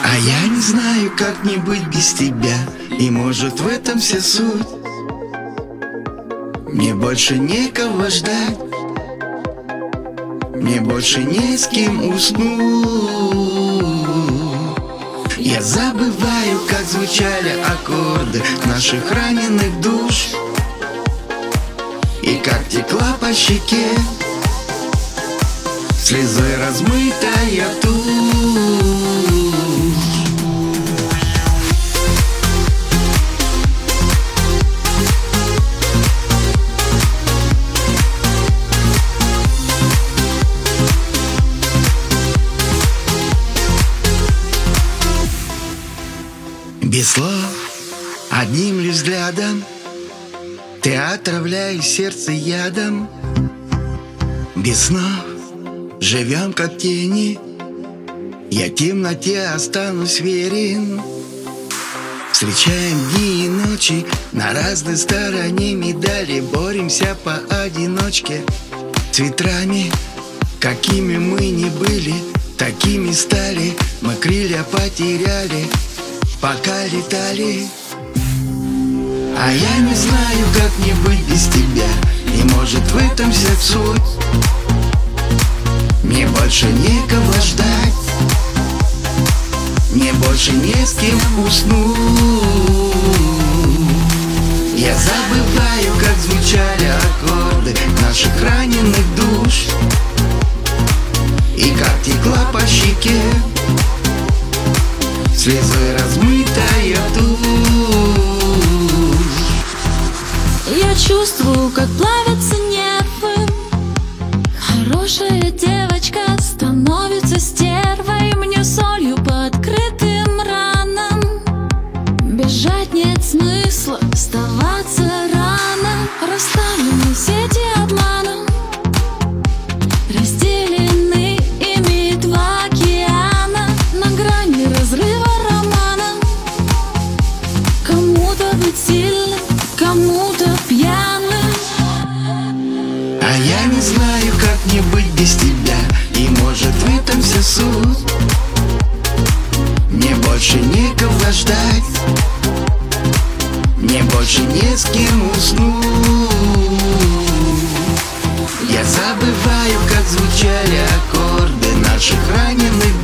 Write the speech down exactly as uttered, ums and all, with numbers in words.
А я не знаю, как не быть без тебя. И может в этом вся суть. Мне больше некого ждать, мне больше не с кем уснуть. Я забываю, как звучали аккорды наших раненых душ, и как текла по щеке слезой размытая тушь. Без слов, одним лишь взглядом ты отравляешь сердце ядом. Без снов живем как тени, я темноте останусь верен. Встречаем дни и ночи на разной стороне медали, боремся поодиночке с ветрами. Какими мы не были, такими стали, мы крылья потеряли, пока летали. А я не знаю, как не быть без тебя, и может в этом вся суть. Мне больше некого ждать, мне больше не с кем уснуть. Я забываю, как звучали аккорды наших раненых душ, и как текла по щеке слезой размытая тушь. Я чувствую, как плавятся нервы. Хорошая девочка становится стервой. Мне солью по открытым ранам. Бежать нет смысла, оставаться рано. Расставлены сети обмана, разделены ими два океана на грани разрыва. Сильным, кому-то пьяным. А я не знаю, как не быть без тебя, и может в этом вся суть. Мне больше некого ждать, мне больше не с кем уснуть. Я забываю, как звучали аккорды наших раненых